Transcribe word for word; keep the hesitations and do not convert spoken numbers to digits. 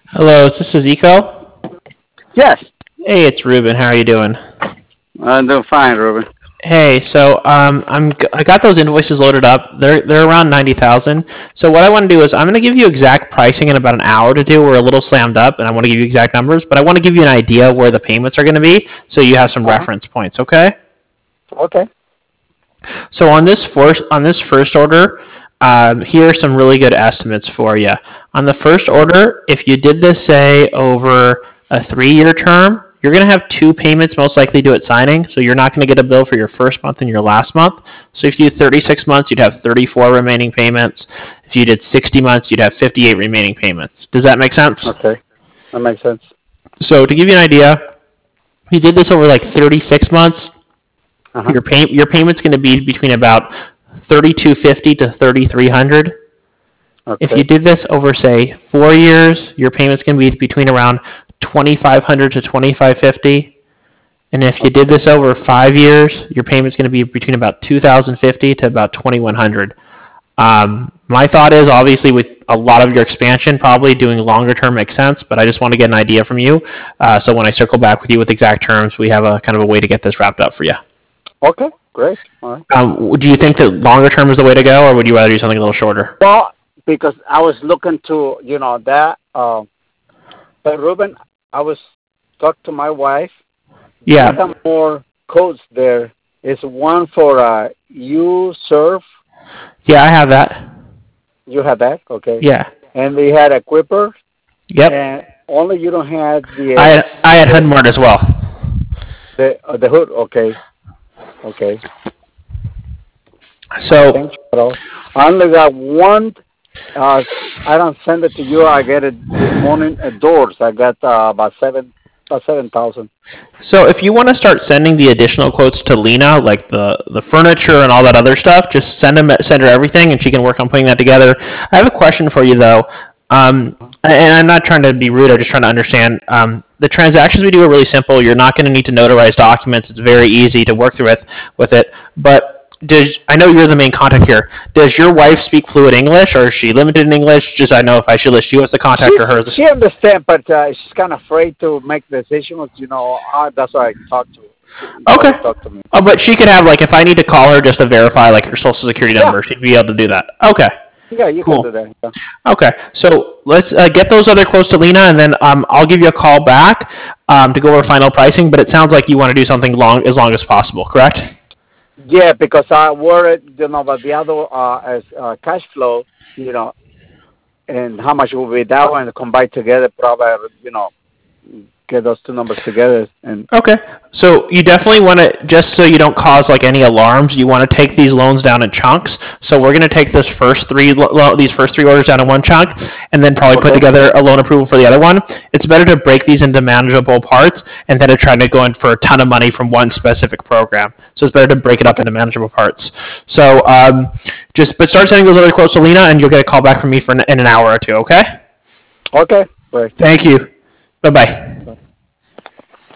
Hello, this is Eco. Yes, Hey, it's Ruben. How are you doing? I'm doing fine, Ruben. Hey, so um, I'm g- I got those invoices loaded up. They're they're around ninety thousand. So what I want to do is I'm going to give you exact pricing in about an hour to do. We're a little slammed up, and I want to give you exact numbers, but I want to give you an idea where the payments are going to be, so you have some Uh-huh. reference points. Okay? Okay. So on this first on this first order, um, here are some really good estimates for you. On the first order, if you did this say over a three-year term, you're going to have two payments most likely due at signing. So you're not going to get a bill for your first month and your last month. So if you did thirty-six months, you'd have thirty-four remaining payments. If you did sixty months, you'd have fifty-eight remaining payments. Does that make sense? Okay. That makes sense. So to give you an idea, if you did this over like thirty-six months, Uh-huh. your pay your payment's going to be between about thirty-two fifty to thirty-three hundred. If you Okay. did this over say four years, your payment's going to be between around twenty-five hundred to twenty-five fifty. And if you did Okay. this over five years, your payment's going to be between about two thousand fifty to about twenty-one hundred. Um, my thought is obviously with a lot of your expansion, probably doing longer term makes sense, but I just want to get an idea from you. Uh, so when I circle back with you with exact terms, we have a kind of a way to get this wrapped up for you. Okay. Great. All right. Um, do you think that longer term is the way to go, or would you rather do something a little shorter? Well, because I was looking to, you know, that, uh, but Ruben, I was talking to my wife. I Yeah, got more codes there. It's one for uh, you serve. yeah, I have that. You have that, okay? Yeah, And we had a Quipper, yep. and only you don't have the I uh, had, I had the Hudmart as well. the, uh, the hood. Okay. Okay. So Thanks, bro. I only got one. Uh, I don't send it to you. I get it this morning at doors. I got uh, about seven, about seven thousand. so if you want to start sending the additional quotes to Lena, like the the furniture and all that other stuff, just send them send her everything, and she can work on putting that together. I have a question for you though. Um, and I'm not trying to be rude. I'm just trying to understand. Um, the transactions we do are really simple. You're not going to need to notarize documents. It's very easy to work through with with it. But does I know you're the main contact here. Does your wife speak fluent English, or is she limited in English? Just I know if I should list you as the She contact or her. As she the, understands, but uh, she's kind of afraid to make decisions. You know, uh, that's why I talk to. You okay. always talk to me. Oh, but she could have like if I need to call her just to verify like her social security Yeah, number, she'd be able to do that. Okay. yeah, you can do Cool. that. Yeah. Okay. So let's uh, get those other quotes to Lena, and then um, I'll give you a call back um, to go over final pricing. But it sounds like you want to do something long as long as possible, correct? Yeah, because I worried, you know, about the other uh, as uh, cash flow, you know, and how much will be that one combined together. Probably, you know, get those two numbers together and Okay. So you definitely want to, just so you don't cause like any alarms, you want to take these loans down in chunks. So we're going to take this first three lo- these first three orders down in one chunk, and then probably put okay. together a loan approval for the other one. It's better to break these into manageable parts instead of trying to go in for a ton of money from one specific program. So it's better to break it up Okay. into manageable parts. So um, just but start sending those other quotes to Lena, and you'll get a call back from me for an, in an hour or two. Okay. Okay. Great. Thank you. Bye bye.